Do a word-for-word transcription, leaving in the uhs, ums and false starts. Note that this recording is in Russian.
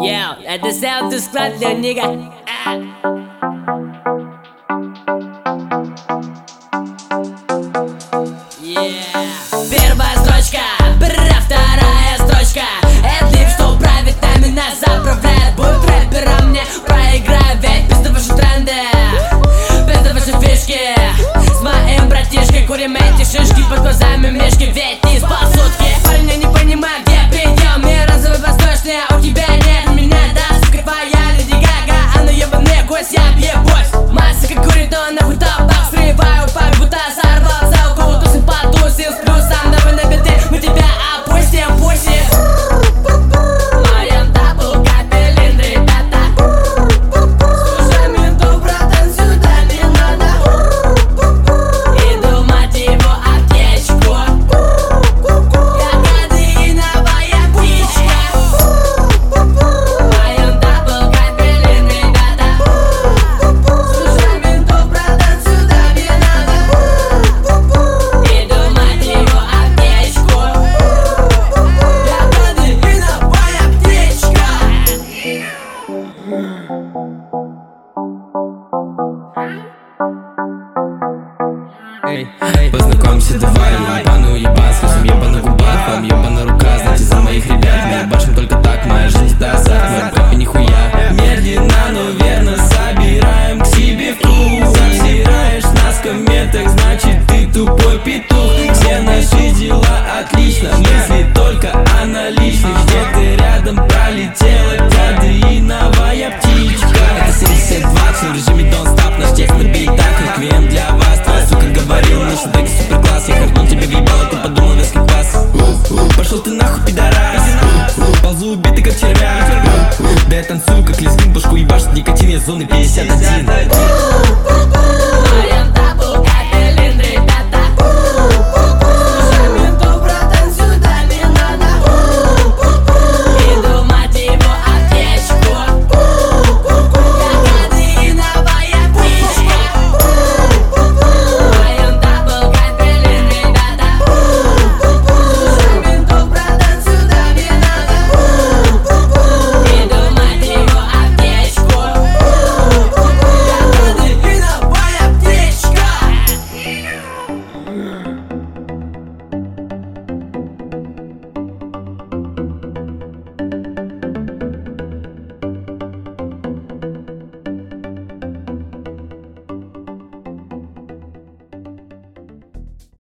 Йоу, это саунд склад для нига. Первая строчка, бра, вторая строчка. Это лип, что правит нами, нас заправляет. Будет рэпером, мне проиграю, ведь пизда ваши тренды, пизда ваши фишки. С моим братишкой курим эти шишки, под глазами мешки, ведь не спал сутки. Парень, я не понимаю, где предел, мне разовый восточный, а у тебя нет меня, да, сука, твоя Леди Гага, а ну ебаный гость, я объебусь. Масса как курит, но нахуй топ-топ, срываю пар, будто сорвался укол, тусим потусим с плюсом, давай на биты, мы тебя опустим, пусть. Моем дабл капелин, ребята. Слушай, менту, братан, сюда не надо. Иду, мать его, аптечку. Я кадеиновая птичка. Моем дабл капелин, ребята. Слушай, менту, братан, сюда не надо. Иду, мать его, аптечку. Я кадеиновая птичка. Эй, эй, познакомься, давай, мы ебану ебан, слышим еба на губах, вам еба на руках, знаете за моих ребят, мы ебашим только так, моя жизнь до азарт, мы рэпе нихуя. Медленно, но верно собираем к себе в круг, обсираешь нас в комментах, значит ты тупой петух. Все наши дела отлично, мысли только о наличных, где-то рядом пролетела кадеиновая птичка. Это семьдесят двадцать в режиме don't stop, наш текст на битах, реквием для вас, твоя сука говорил, наши треки супер класс, я харкнул тебе в ебало, ты подумал весь как класс. Пошел ты нахуй, пидорас, ползу убитый как червяк, да я танцую как лезгин, башку ебашит никотин, я зоны пи.